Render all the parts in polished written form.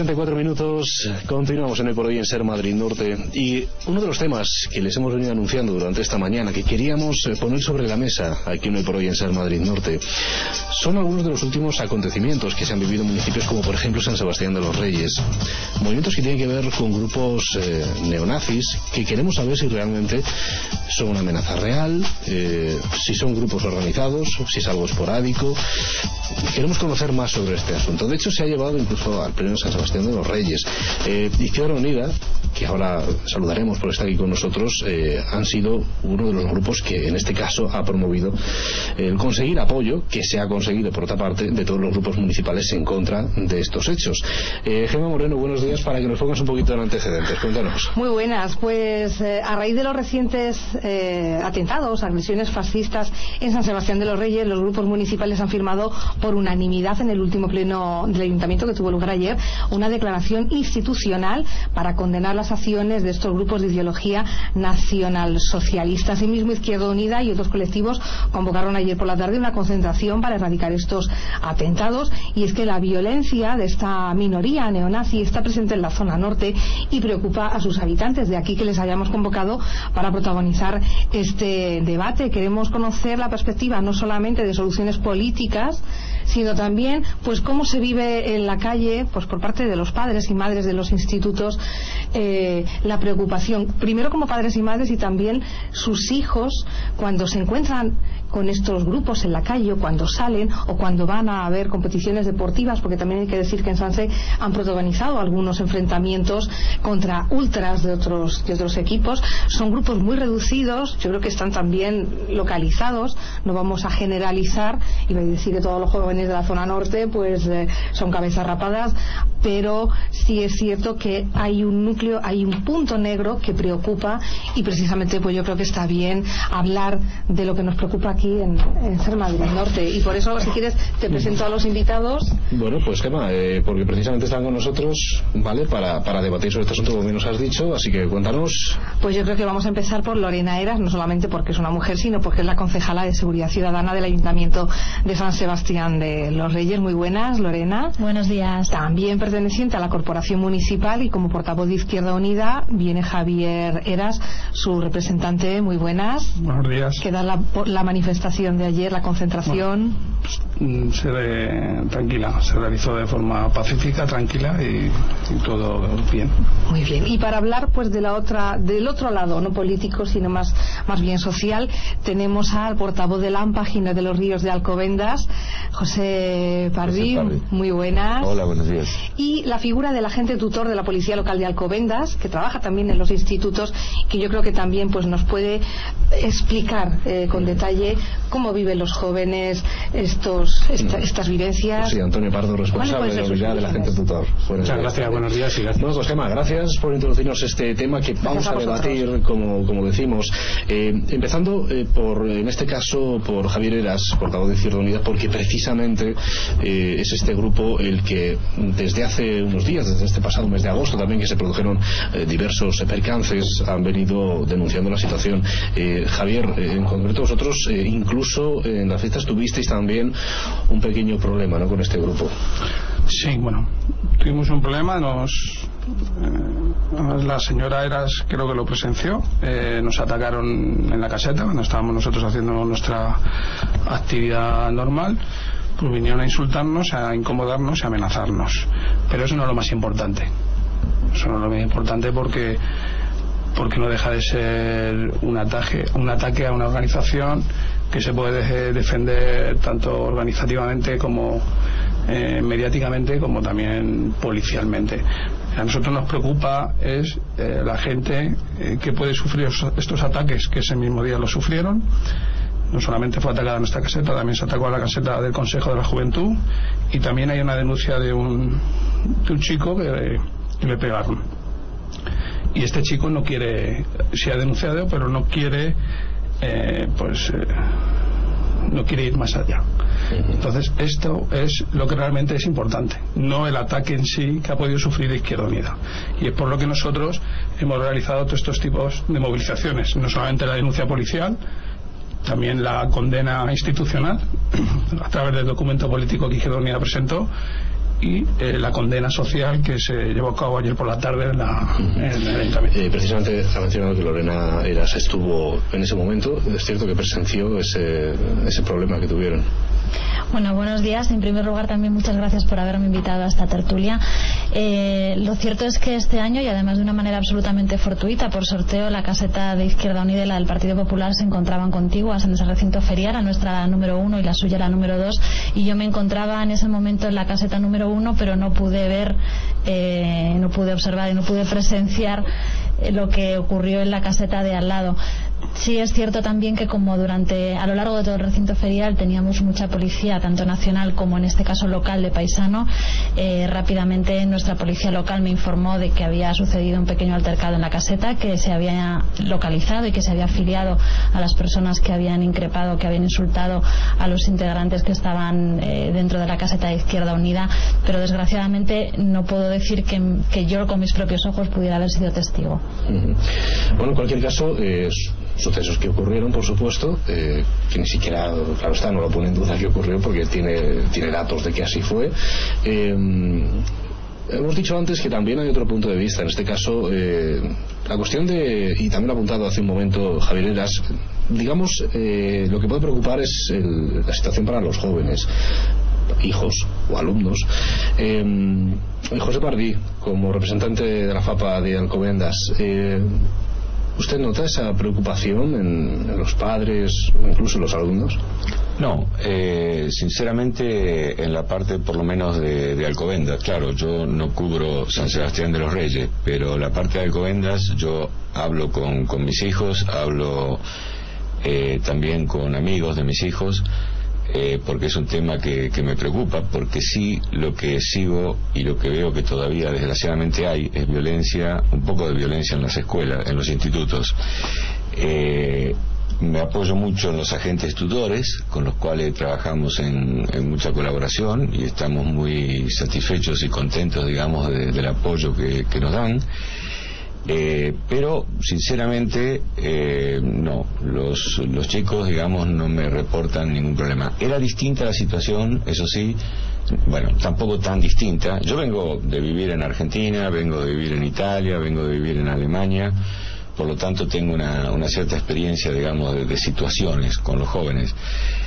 34 minutos, continuamos en el Por Hoy en Ser Madrid Norte, y uno de los temas que les hemos venido anunciando durante esta mañana, que queríamos poner sobre la mesa aquí en el Por Hoy en Ser Madrid Norte, son algunos de los últimos acontecimientos que se han vivido en municipios como por ejemplo San Sebastián de los Reyes, movimientos que tienen que ver con grupos neonazis, que queremos saber si realmente son una amenaza real, si son grupos organizados, si es algo esporádico. Queremos conocer más sobre este asunto. De hecho, se ha llevado incluso al pleno de San Sebastián de los Reyes. Izquierda Unida, que ahora saludaremos por estar aquí con nosotros, han sido uno de los grupos que en este caso ha promovido el conseguir apoyo, que se ha conseguido por otra parte, de todos los grupos municipales en contra de estos hechos. Gemma Moreno, buenos días, para que nos pongas un poquito en antecedentes. Cuéntanos. Muy buenas, pues a raíz de los recientes atentados, agresiones fascistas en San Sebastián de los Reyes, los grupos municipales han firmado por unanimidad en el último pleno del Ayuntamiento que tuvo lugar ayer una declaración institucional para condenar las acciones de estos grupos de ideología nacional socialista. Asimismo, Izquierda Unida y otros colectivos convocaron ayer por la tarde una concentración para erradicar estos atentados, y es que la violencia de esta minoría neonazi está presente en la zona norte y preocupa a sus habitantes. De aquí que les hayamos convocado para protagonizar este debate. Queremos conocer la perspectiva no solamente de soluciones políticas, sino también pues cómo se vive en la calle, pues por parte de los padres y madres de los institutos, la preocupación, primero como padres y madres, y también sus hijos cuando se encuentran con estos grupos en la calle, o cuando salen, o cuando van a ver competiciones deportivas, porque también hay que decir que en Sanse han protagonizado algunos enfrentamientos contra ultras de otros equipos. Son grupos muy reducidos, yo creo que están también localizados, no vamos a generalizar y voy a decir que todos los jóvenes de la zona norte pues son cabezas rapadas, pero sí es cierto que hay un núcleo, hay un punto negro que preocupa, y precisamente pues yo creo que está bien hablar de lo que nos preocupa aquí en Ser Madrid Norte, y por eso, si quieres, te presento a los invitados. Bueno, pues Gemma, porque precisamente están con nosotros, ¿vale?, para debatir sobre este asunto, como bien nos has dicho, así que cuéntanos. Pues yo creo que vamos a empezar por Lorena Heras, no solamente porque es una mujer, sino porque es la concejala de Seguridad Ciudadana del Ayuntamiento de San Sebastián de los Reyes. Muy buenas, Lorena. Buenos días. También perteneciente a la Corporación Municipal y como portavoz de Izquierda Unida viene Javier Heras, su representante. Muy buenas. Buenos días. ¿Qué da la manifestación de ayer, la concentración? Bueno, tranquila, se realizó de forma pacífica, tranquila y todo bien. Muy bien. Y para hablar pues del otro lado, no político, sino más bien social, tenemos al portavoz de la AMPA, Ginés de los Ríos de Alcobendas, José Pardi. Muy buenas. Hola, buenos días. Y la figura del agente tutor de la Policía Local de Alcobendas, que trabaja también en los institutos, que yo creo que también pues nos puede explicar con detalle cómo viven los jóvenes estas vivencias. Sí, Antonio Pardo, responsable de la unidad del agente tutor. Muchas gracias, buenos días y gracias. Bueno, pues Gemma, gracias por introducirnos este tema que vamos a debatir, como decimos, empezando en este caso por Javier Heras, portavoz de Izquierda Unida, porque precisamente es este grupo el que desde hace unos días, desde este pasado mes de agosto también, que se produjeron diversos percances, han venido denunciando la situación. Javier, en concreto vosotros incluso en las fiestas tuvisteis también un pequeño problema, ¿no?, con este grupo. Sí, bueno, tuvimos un problema, la señora Heras creo que lo presenció, nos atacaron en la caseta cuando estábamos nosotros haciendo nuestra actividad normal, pues vinieron a insultarnos, a incomodarnos, a amenazarnos, pero eso no es lo más importante, porque no deja de ser un ataque a una organización que se puede defender tanto organizativamente como mediáticamente, como también policialmente. A nosotros nos preocupa es la gente que puede sufrir estos ataques, que ese mismo día lo sufrieron. No solamente fue atacada nuestra caseta, también se atacó a la caseta del Consejo de la Juventud, y también hay una denuncia de un chico que le pegaron. Y este chico no quiere, se ha denunciado, pero no quiere no quiere ir más allá. Entonces esto es lo que realmente es importante, no el ataque en sí que ha podido sufrir Izquierda Unida, y es por lo que nosotros hemos realizado todos estos tipos de movilizaciones, no solamente la denuncia policial, también la condena institucional a través del documento político que Izquierda Unida presentó, y la condena social que se llevó a cabo ayer por la tarde en el ayuntamiento. Precisamente ha mencionado que Lorena Heras estuvo en ese momento. Es cierto que presenció ese problema que tuvieron. Bueno, buenos días. En primer lugar, también muchas gracias por haberme invitado a esta tertulia. Lo cierto es que este año, y además de una manera absolutamente fortuita, por sorteo, la caseta de Izquierda Unida y la del Partido Popular se encontraban contiguas en ese recinto ferial, la nuestra la número 1 y la suya la número 2, y yo me encontraba en ese momento en la caseta número 1, pero no pude ver, no pude observar y no pude presenciar lo que ocurrió en la caseta de al lado. Sí es cierto también que como a lo largo de todo el recinto ferial teníamos mucha policía, tanto nacional como en este caso local de Paisano, rápidamente nuestra policía local me informó de que había sucedido un pequeño altercado en la caseta, que se había localizado y que se había afiliado a las personas que habían increpado, que habían insultado a los integrantes que estaban dentro de la caseta de Izquierda Unida, pero desgraciadamente no puedo decir que yo con mis propios ojos pudiera haber sido testigo. Bueno, en cualquier caso, sucesos que ocurrieron, por supuesto, que ni siquiera, claro está, no lo pone en duda que ocurrió porque tiene datos de que así fue. Hemos dicho antes que también hay otro punto de vista, en este caso la cuestión y también lo ha apuntado hace un momento Javier Heras, digamos, lo que puede preocupar es la situación para los jóvenes, hijos o alumnos. José Pardí, como representante de la FAPA de Alcobendas, ¿usted nota esa preocupación en los padres o incluso en los alumnos? No, sinceramente en la parte por lo menos de Alcobendas, claro, yo no cubro San Sebastián de los Reyes, pero la parte de Alcobendas yo hablo con mis hijos, hablo también con amigos de mis hijos, porque es un tema que me preocupa, porque sí, lo que sigo y lo que veo que todavía desgraciadamente hay es violencia, un poco de violencia en las escuelas, en los institutos. Me apoyo mucho en los agentes tutores, con los cuales trabajamos en mucha colaboración y estamos muy satisfechos y contentos, digamos, del apoyo que nos dan. Pero sinceramente no, los chicos, digamos, no me reportan ningún problema. Era distinta la situación, eso sí, bueno, tampoco tan distinta. Yo vengo de vivir en Argentina, vengo de vivir en Italia, vengo de vivir en Alemania, por lo tanto tengo una cierta experiencia, digamos, de situaciones con los jóvenes.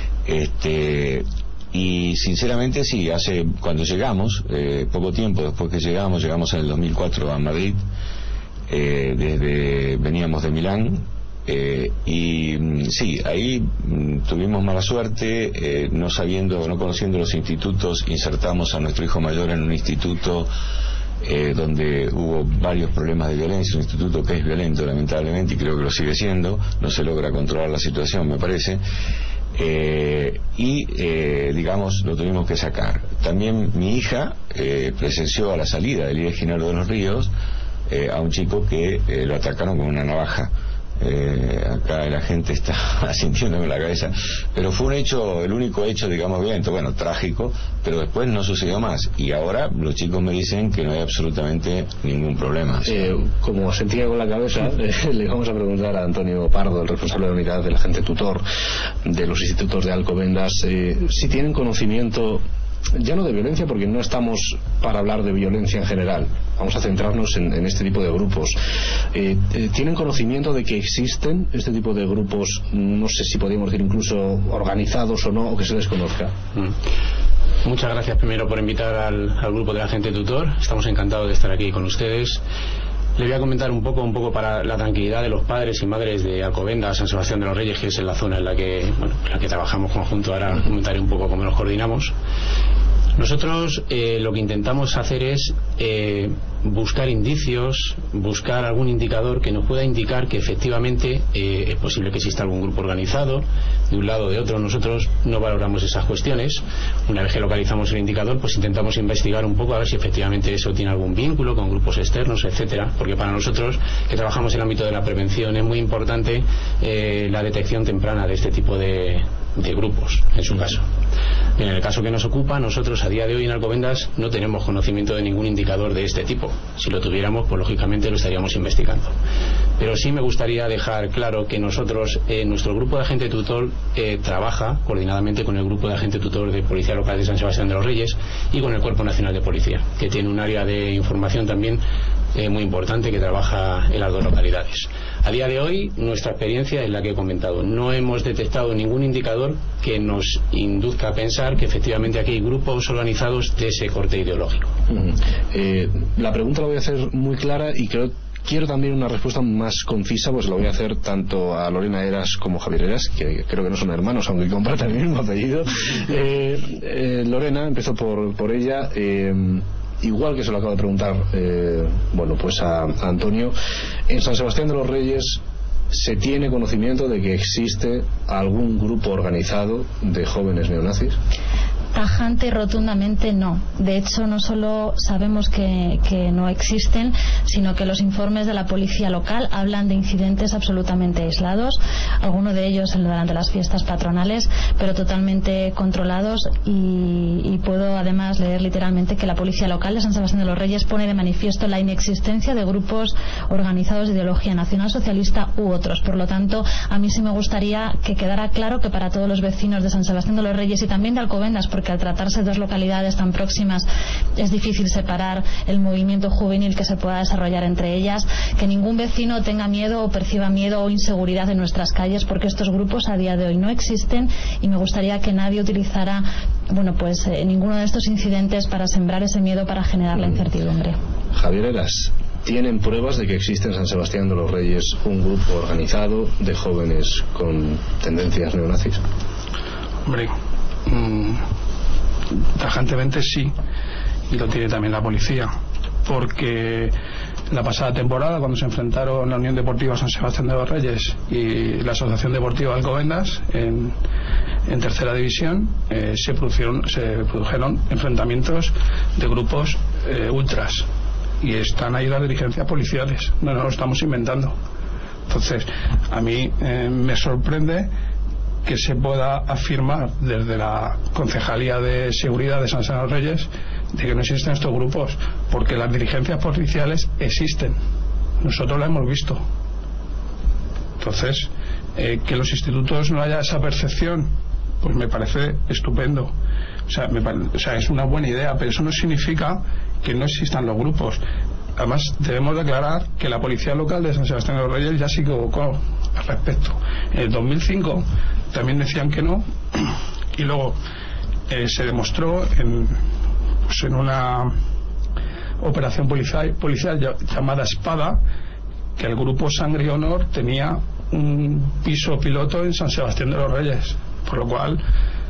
Y sinceramente sí, cuando llegamos, poco tiempo después que llegamos en el 2004 a Madrid, veníamos de Milán, y sí, ahí tuvimos mala suerte, no conociendo los institutos, insertamos a nuestro hijo mayor en un instituto donde hubo varios problemas de violencia, un instituto que es violento lamentablemente y creo que lo sigue siendo, no se logra controlar la situación, me parece. Digamos, lo tuvimos que sacar. También mi hija presenció a la salida del IE Ginebra de los Ríos a un chico que lo atacaron con una navaja. Acá la gente está asintiéndome la cabeza, pero fue un hecho, el único hecho, digamos, violento, bueno, trágico, pero después no sucedió más y ahora los chicos me dicen que no hay absolutamente ningún problema. Como sentía con la cabeza, le vamos a preguntar a Antonio Pardo, el responsable de la unidad del agente tutor de los institutos de Alcobendas, si tienen conocimiento ya no de violencia, porque no estamos para hablar de violencia en general, vamos a centrarnos en este tipo de grupos. ¿Tienen conocimiento de que existen este tipo de grupos, no sé si podríamos decir incluso organizados o no, o que se les conozca? Muchas gracias primero por invitar al grupo de agente tutor, estamos encantados de estar aquí con ustedes. Le voy a comentar un poco para la tranquilidad de los padres y madres de Alcobendas, San Sebastián de los Reyes, que es la zona en la que trabajamos conjunto. Ahora comentaré un poco cómo nos coordinamos. Nosotros lo que intentamos hacer es buscar indicios, buscar algún indicador que nos pueda indicar que efectivamente es posible que exista algún grupo organizado de un lado o de otro. Nosotros no valoramos esas cuestiones. Una vez que localizamos el indicador, pues intentamos investigar un poco a ver si efectivamente eso tiene algún vínculo con grupos externos, etcétera, porque para nosotros que trabajamos en el ámbito de la prevención es muy importante la detección temprana de este tipo de grupos, en su caso. En el caso que nos ocupa, nosotros a día de hoy en Alcobendas no tenemos conocimiento de ningún indicador de este tipo. Si lo tuviéramos, pues lógicamente lo estaríamos investigando. Pero sí me gustaría dejar claro que nosotros, nuestro grupo de agente tutor trabaja coordinadamente con el grupo de agente tutor de Policía Local de San Sebastián de los Reyes y con el Cuerpo Nacional de Policía, que tiene un área de información también muy importante que trabaja en las dos localidades. A día de hoy, nuestra experiencia es la que he comentado. No hemos detectado ningún indicador que nos induzca a pensar que efectivamente aquí hay grupos organizados de ese corte ideológico. La pregunta la voy a hacer muy clara y quiero también una respuesta más concisa, pues lo voy a hacer tanto a Lorena Heras como Javier Heras, que creo que no son hermanos, aunque compartan el mismo apellido. Lorena, empezó por ella. Igual que se lo acabo de preguntar pues a Antonio, en San Sebastián de los Reyes ¿se tiene conocimiento de que existe algún grupo organizado de jóvenes neonazis? Tajante y rotundamente no. De hecho, no solo sabemos que no existen, sino que los informes de la policía local hablan de incidentes absolutamente aislados, algunos de ellos durante las fiestas patronales, pero totalmente controlados, y puedo además leer literalmente que la policía local de San Sebastián de los Reyes pone de manifiesto la inexistencia de grupos organizados de ideología nacionalsocialista u otros. Por lo tanto, a mí sí me gustaría que quedara claro que para todos los vecinos de San Sebastián de los Reyes y también de Alcobendas, porque al tratarse de dos localidades tan próximas es difícil separar el movimiento juvenil que se pueda desarrollar entre ellas, que ningún vecino tenga miedo o perciba miedo o inseguridad en nuestras calles, porque estos grupos a día de hoy no existen, y me gustaría que nadie utilizara ninguno de estos incidentes para sembrar ese miedo, para generar la incertidumbre. Javier Heras, ¿tienen pruebas de que existe en San Sebastián de los Reyes un grupo organizado de jóvenes con tendencias neonazis? Hombre, tajantemente sí, y lo tiene también la policía, porque la pasada temporada, cuando se enfrentaron la Unión Deportiva San Sebastián de los Reyes y la Asociación Deportiva Alcobendas en tercera división, se produjeron enfrentamientos de grupos ultras, y están ahí las dirigencias policiales, no nos lo estamos inventando. Entonces, a mí me sorprende que se pueda afirmar desde la Concejalía de Seguridad de San Sebastián de los Reyes de que no existen estos grupos, porque las dirigencias policiales existen, nosotros la hemos visto. Entonces, que los institutos no haya esa percepción, pues me parece estupendo. O sea, es una buena idea, pero eso no significa que no existan los grupos. Además, debemos declarar que la policía local de San Sebastián de los Reyes ya se equivocó al respecto. En el 2005 también decían que no, y luego se demostró en una operación policial llamada Espada, que el grupo Sangre y Honor tenía un piso piloto en San Sebastián de los Reyes, por lo cual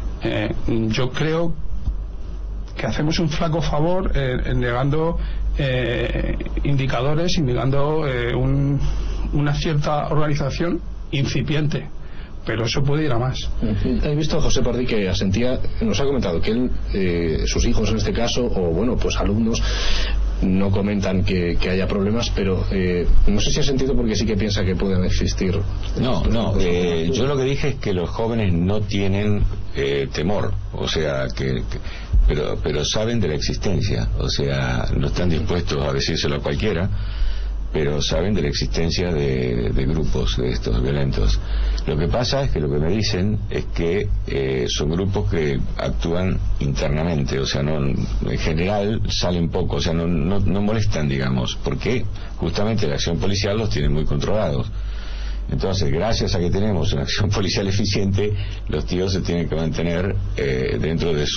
yo creo que hacemos un flaco favor en negando indicadores, indicando una cierta organización incipiente, pero eso puede ir a más. He visto a José Pardí que asentía, nos ha comentado que él, sus hijos en este caso, o alumnos, no comentan que haya problemas, pero no sé si ha sentido porque sí que piensa que pueden existir. No, yo lo que dije es que los jóvenes no tienen temor, o sea, pero saben de la existencia, o sea, no están dispuestos a decírselo a cualquiera, pero saben de la existencia de grupos de estos violentos. Lo que pasa es que lo que me dicen es que son grupos que actúan internamente, o sea, no, en general salen poco, o sea, no molestan, digamos, porque justamente la acción policial los tiene muy controlados. Entonces, gracias a que tenemos una acción policial eficiente, los tíos se tienen que mantener dentro de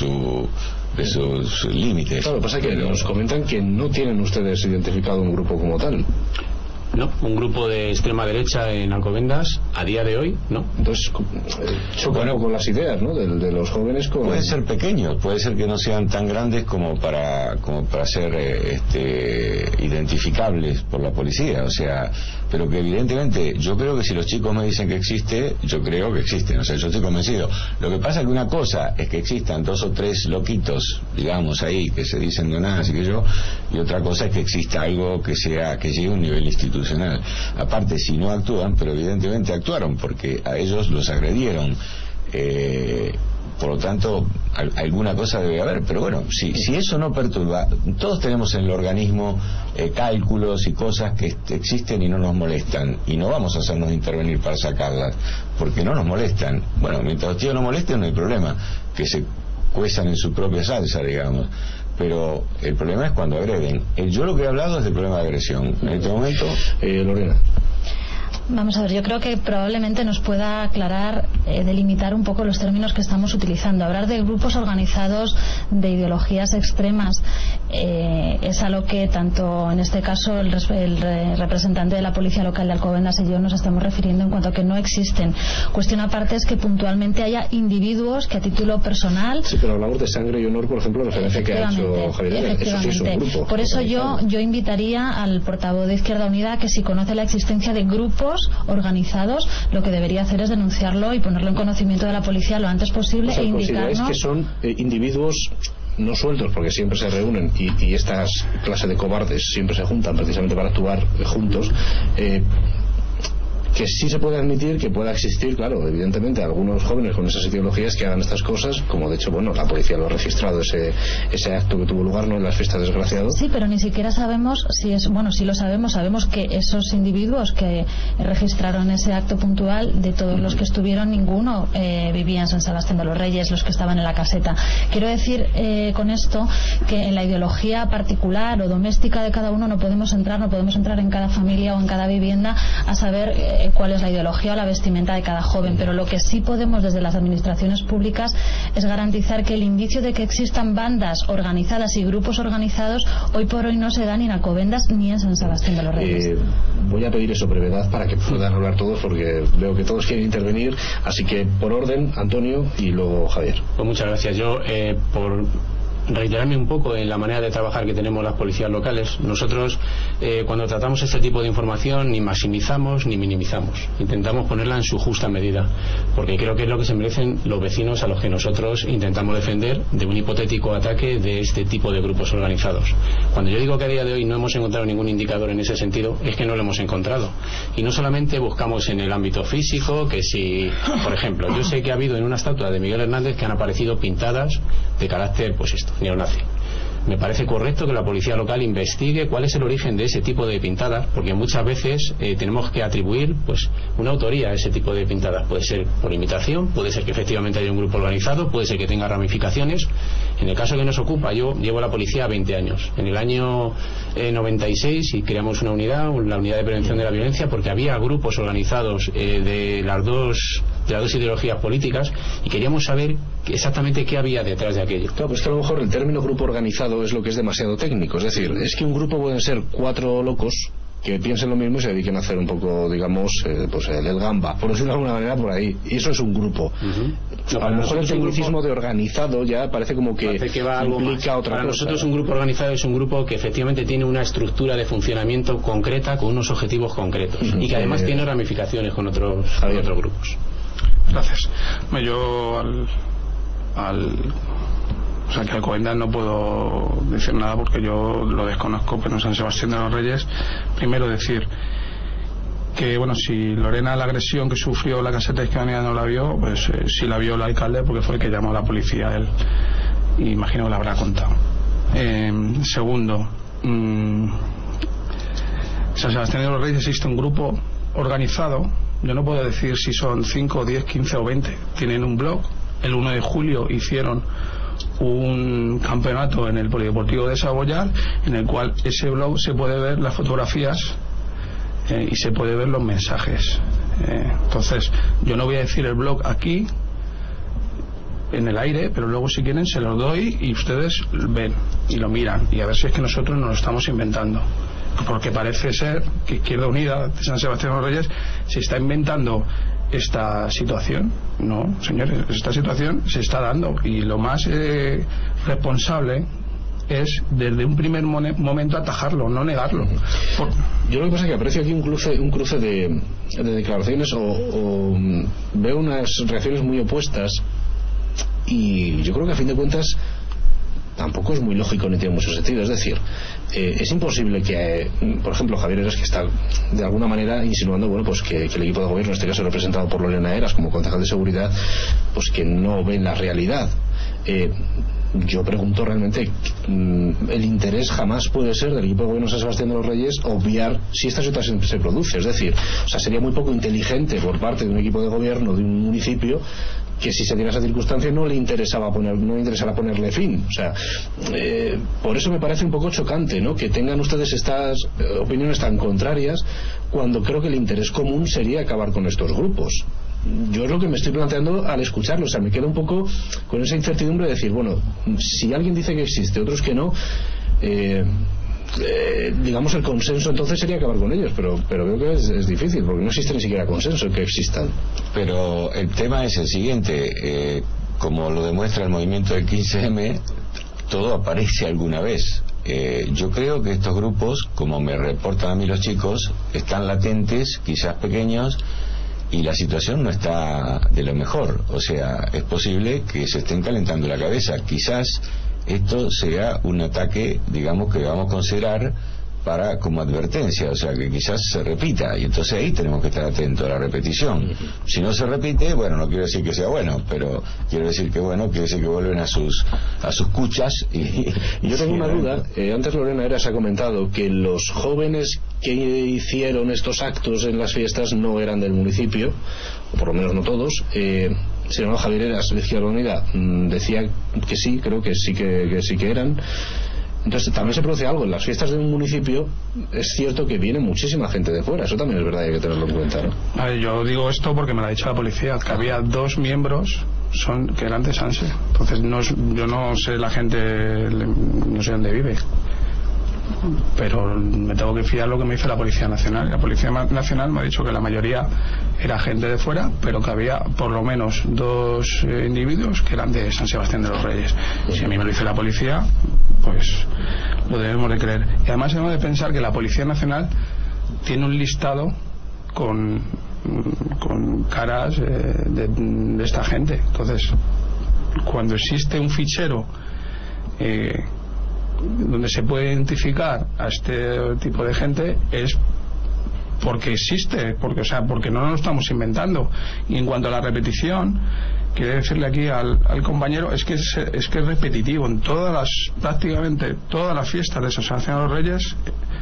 sus límites. Claro, lo que pasa es que nos comentan que no tienen ustedes identificado un grupo como tal. No, un grupo de extrema derecha en Alcobendas, a día de hoy, no. Entonces, choca un poco las ideas, ¿no?, de los jóvenes con... Pueden ser pequeños, puede ser que no sean tan grandes como para ser identificables por la policía, o sea, pero que evidentemente, yo creo que si los chicos me dicen que existe, yo creo que existen, o sea, yo estoy convencido. Lo que pasa es que una cosa es que existan 2 o 3 loquitos, digamos, ahí, que se dicen de nada, así que y otra cosa es que exista algo que llegue a un nivel institucional. Aparte, si no actúan, pero evidentemente actuaron, porque a ellos los agredieron Por lo tanto, alguna cosa debe haber, pero bueno, si eso no perturba, todos tenemos en el organismo cálculos y cosas que existen y no nos molestan, y no vamos a hacernos intervenir para sacarlas, porque no nos molestan. Bueno, mientras los tíos no molesten no hay problema, que se cuezan en su propia salsa, digamos. Pero el problema es cuando agreden. Yo lo que he hablado es del problema de agresión. En este momento, Lorena. Vamos a ver, yo creo que probablemente nos pueda aclarar, delimitar un poco los términos que estamos utilizando. Hablar de grupos organizados de ideologías extremas es a lo que tanto en este caso el representante de la Policía Local de Alcobendas y yo nos estamos refiriendo, en cuanto a que no existen. Cuestión aparte es que puntualmente haya individuos que a título personal... Sí, pero hablamos de Sangre y Honor, por ejemplo, la referencia que ha hecho Javier. Eso sí es un grupo. Por eso yo invitaría al portavoz de Izquierda Unida que, si conoce la existencia de grupos organizados, lo que debería hacer es denunciarlo y ponerlo en conocimiento de la policía lo antes posible, e indicarnos... ¿Consideráis que son individuos no sueltos, porque siempre se reúnen y estas clases de cobardes siempre se juntan precisamente para actuar juntos, que sí se puede admitir que pueda existir, claro, evidentemente, algunos jóvenes con esas ideologías que hagan estas cosas, como de hecho, bueno, la policía lo ha registrado, ese acto que tuvo lugar, ¿no?, en las fiestas desgraciadas? Sí, pero ni siquiera sabemos si es, bueno, sí lo sabemos que esos individuos que registraron ese acto puntual, de todos los que estuvieron, ninguno vivía en San Sebastián de los Reyes, los que estaban en la caseta. Quiero decir con esto que en la ideología particular o doméstica de cada uno no podemos entrar en cada familia o en cada vivienda a saber cuál es la ideología o la vestimenta de cada joven, pero lo que sí podemos desde las administraciones públicas es garantizar que el indicio de que existan bandas organizadas y grupos organizados hoy por hoy no se dan ni en Alcobendas ni en San Sebastián de los Reyes. Voy a pedir eso, brevedad, para que puedan hablar todos, porque veo que todos quieren intervenir, así que por orden, Antonio y luego Javier. Pues muchas gracias. Yo, por reiterarme un poco en la manera de trabajar que tenemos las policías locales, nosotros cuando tratamos este tipo de información ni maximizamos ni minimizamos, intentamos ponerla en su justa medida, porque creo que es lo que se merecen los vecinos a los que nosotros intentamos defender de un hipotético ataque de este tipo de grupos organizados. Cuando yo digo que a día de hoy no hemos encontrado ningún indicador en ese sentido, es que no lo hemos encontrado, y no solamente buscamos en el ámbito físico, que si, por ejemplo, yo sé que ha habido en una estatua de Miguel Hernández que han aparecido pintadas de carácter, pues esto, neonazi. Me parece correcto que la policía local investigue cuál es el origen de ese tipo de pintadas, porque muchas veces tenemos que atribuir pues una autoría a ese tipo de pintadas. Puede ser por imitación, puede ser que efectivamente haya un grupo organizado, puede ser que tenga ramificaciones. En el caso que nos ocupa, yo llevo la policía 20 años. En el año 96 y creamos una unidad, la unidad de prevención de la violencia, porque había grupos organizados de las dos ideologías políticas y queríamos saber exactamente qué había detrás de aquello. Claro, pues que a lo mejor el término grupo organizado es lo que es demasiado técnico. Es decir, es que un grupo pueden ser 4 locos que piensen lo mismo y se dediquen a hacer un poco, digamos, pues el gamba, por decirlo de alguna manera, por ahí. Y eso es un grupo. No, a lo mejor el tecnicismo de organizado ya parece como que implica otra cosa. Para nosotros un grupo organizado es un grupo que efectivamente tiene una estructura de funcionamiento concreta con unos objetivos concretos y que además tiene ramificaciones con otros grupos. Gracias. Yo o sea, que Alcobendas no puedo decir nada porque yo lo desconozco, pero en San Sebastián de los Reyes, primero decir que, bueno, si Lorena la agresión que sufrió la caseta de Izquierda Unida no la vio, pues sí la vio el alcalde, porque fue el que llamó a la policía a él, y imagino que la habrá contado. Segundo, en San Sebastián de los Reyes existe un grupo organizado. Yo no puedo decir si son 5, 10, 15 o 20. Tienen un blog. El 1 de julio hicieron un campeonato en el Polideportivo de Saboyar, en el cual ese blog se puede ver las fotografías y se puede ver los mensajes. Entonces, yo no voy a decir el blog aquí en el aire, pero luego si quieren se los doy y ustedes ven y lo miran y a ver si es que nosotros nos lo estamos inventando, porque parece ser que Izquierda Unida de San Sebastián de los Reyes se está inventando esta situación. No, señores, esta situación se está dando y lo más responsable es desde un primer momento atajarlo, no negarlo. Yo lo que pasa es que aprecio aquí un cruce de declaraciones o veo unas reacciones muy opuestas, y yo creo que a fin de cuentas tampoco es muy lógico ni tiene mucho sentido. Es decir, es imposible que, por ejemplo, Javier Heras, que está de alguna manera insinuando, bueno, pues que el equipo de gobierno, en este caso representado por Lorena Heras como concejal de seguridad, pues que no ven la realidad. Yo pregunto realmente, el interés jamás puede ser del equipo de gobierno de San Sebastián de los Reyes obviar si esta situación se produce. Es decir, o sea, sería muy poco inteligente por parte de un equipo de gobierno de un municipio que si se diera esa circunstancia no le interesara ponerle fin. O sea, por eso me parece un poco chocante, ¿no?, que tengan ustedes estas opiniones tan contrarias, cuando creo que el interés común sería acabar con estos grupos. Yo es lo que me estoy planteando al escucharlo. O sea, me quedo un poco con esa incertidumbre de decir, bueno, si alguien dice que existe, otros que no, digamos, el consenso entonces sería acabar con ellos, pero veo que es difícil, porque no existe ni siquiera consenso en que existan. Pero el tema es el siguiente, como lo demuestra el movimiento del 15M, todo aparece alguna vez. Yo creo que estos grupos, como me reportan a mí los chicos, están latentes, quizás pequeños, y la situación no está de lo mejor. O sea, es posible que se estén calentando la cabeza. Quizás esto sea un ataque, digamos, que vamos a considerar como advertencia, o sea, que quizás se repita, y entonces ahí tenemos que estar atentos a la repetición. Si no se repite, bueno, no quiero decir que sea bueno, pero quiero decir que quiere decir que vuelven a sus cuchas. Y yo tengo una duda. Antes Lorena Heras ha comentado que los jóvenes que hicieron estos actos en las fiestas no eran del municipio, o por lo menos no todos. Sin embargo, Javier Heras, de Izquierda Unida, decía que sí, creo que sí que eran. Entonces también se produce algo en las fiestas de un municipio. Es cierto que viene muchísima gente de fuera, eso también es verdad y hay que tenerlo en cuenta, ¿no? A ver, yo digo esto porque me lo ha dicho la policía, que había 2 miembros que eran de Sanse. Entonces yo no sé la gente, no sé dónde vive, pero me tengo que fiar lo que me dice la Policía Nacional. La Policía Nacional me ha dicho que la mayoría era gente de fuera, pero que había por lo menos 2 individuos que eran de San Sebastián de los Reyes. Si a mí me lo dice la policía, pues lo debemos de creer. Y además debemos de pensar que la Policía Nacional tiene un listado con caras de esta gente. Entonces, cuando existe un fichero donde se puede identificar a este tipo de gente, es porque existe, porque no nos lo estamos inventando. Y en cuanto a la repetición, quiero decirle aquí al compañero, es que es repetitivo. En prácticamente todas las fiestas de San Sebastián de los Reyes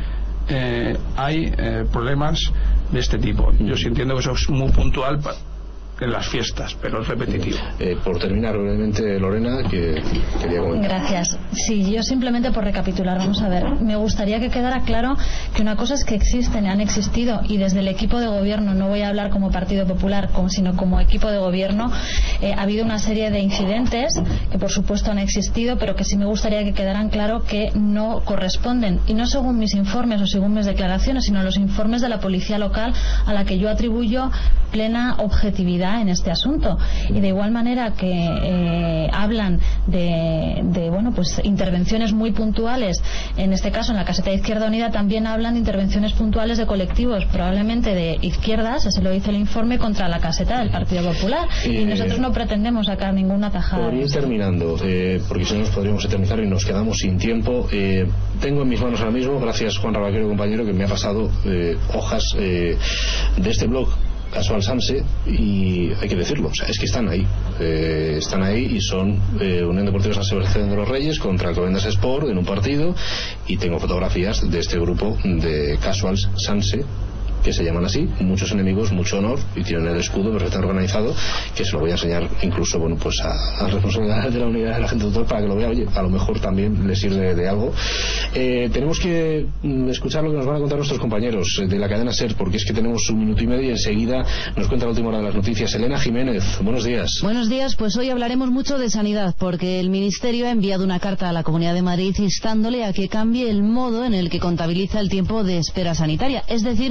hay problemas de este tipo. Yo sí entiendo que eso es muy puntual en las fiestas, pero es repetitivo. Por terminar brevemente, Lorena, que quería comentar. Gracias. Sí, yo simplemente por recapitular, vamos a ver, me gustaría que quedara claro que una cosa es que existen y han existido, y desde el equipo de gobierno, no voy a hablar como Partido Popular, sino como equipo de gobierno, ha habido una serie de incidentes que por supuesto han existido, pero que sí me gustaría que quedaran claro que no corresponden, y no según mis informes o según mis declaraciones, sino los informes de la policía local, a la que yo atribuyo plena objetividad en este asunto. Y de igual manera que hablan de bueno, pues intervenciones muy puntuales, en este caso en la caseta de Izquierda Unida, también hablan de intervenciones puntuales de colectivos, probablemente de izquierdas, así lo dice el informe, contra la caseta del Partido Popular, y nosotros no pretendemos sacar ninguna tajada. Por ir terminando, porque si no nos podríamos eternizar y nos quedamos sin tiempo, tengo en mis manos ahora mismo, gracias Juan Rabaquero, compañero, que me ha pasado hojas de este blog Casual Sanse, y hay que decirlo, o sea, es que están ahí y son Unión Deportiva San Sebastián de los Reyes contra Alcobendas Sport en un partido, y tengo fotografías de este grupo de Casual Sanse, que se llaman así, muchos enemigos, mucho honor, y tienen el escudo perfectamente organizado, que se lo voy a enseñar incluso, bueno, pues al responsable de la unidad de la gente tutor para que lo vea. Oye, a lo mejor también le sirve de algo. Tenemos que escuchar lo que nos van a contar nuestros compañeros de la cadena SER, porque es que tenemos 1 minuto y medio y enseguida nos cuenta la última hora de las noticias. Elena Jiménez, buenos días. Buenos días, pues hoy hablaremos mucho de sanidad, porque el Ministerio ha enviado una carta a la Comunidad de Madrid instándole a que cambie el modo en el que contabiliza el tiempo de espera sanitaria, es decir,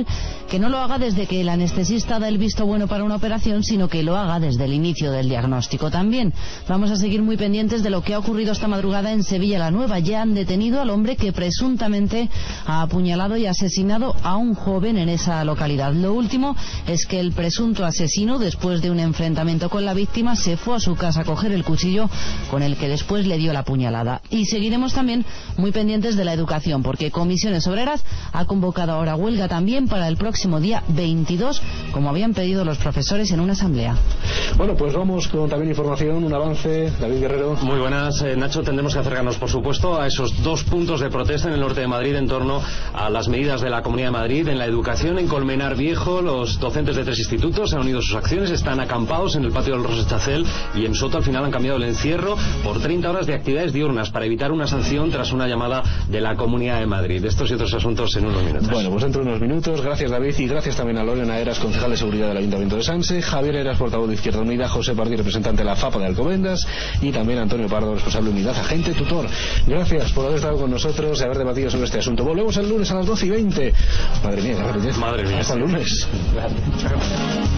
que no lo haga desde que el anestesista da el visto bueno para una operación, sino que lo haga desde el inicio del diagnóstico. También vamos a seguir muy pendientes de lo que ha ocurrido esta madrugada en Sevilla la Nueva. Ya han detenido al hombre que presuntamente ha apuñalado y asesinado a un joven en esa localidad. Lo último es que el presunto asesino, después de un enfrentamiento con la víctima, se fue a su casa a coger el cuchillo con el que después le dio la puñalada. Y seguiremos también muy pendientes de la educación, porque Comisiones Obreras ha convocado ahora huelga también para el próximo día 22, como habían pedido los profesores en una asamblea. Bueno, pues vamos con también información, un avance. David Guerrero. Muy buenas, Nacho. Tendremos que acercarnos, por supuesto, a esos 2 puntos de protesta en el norte de Madrid en torno a las medidas de la Comunidad de Madrid en la educación. En Colmenar Viejo, los docentes de 3 institutos han unido sus acciones, están acampados en el patio del Rosechacel, y en Soto al final han cambiado el encierro por 30 horas de actividades diurnas para evitar una sanción tras una llamada de la Comunidad de Madrid. Estos y otros asuntos en unos minutos. Bueno, pues dentro de unos minutos. Gracias, David, y gracias también a Lorena Eras, concejal de seguridad del Ayuntamiento de Sanse, Javier Eras, portavoz de Izquierda Unida, José Pardí, representante de la FAPA de Alcobendas, y también Antonio Pardo, responsable de Unidad, agente tutor. Gracias por haber estado con nosotros y haber debatido sobre este asunto. Volvemos el lunes a las 12:20. Madre mía, Madre mía. Hasta el lunes. Gracias.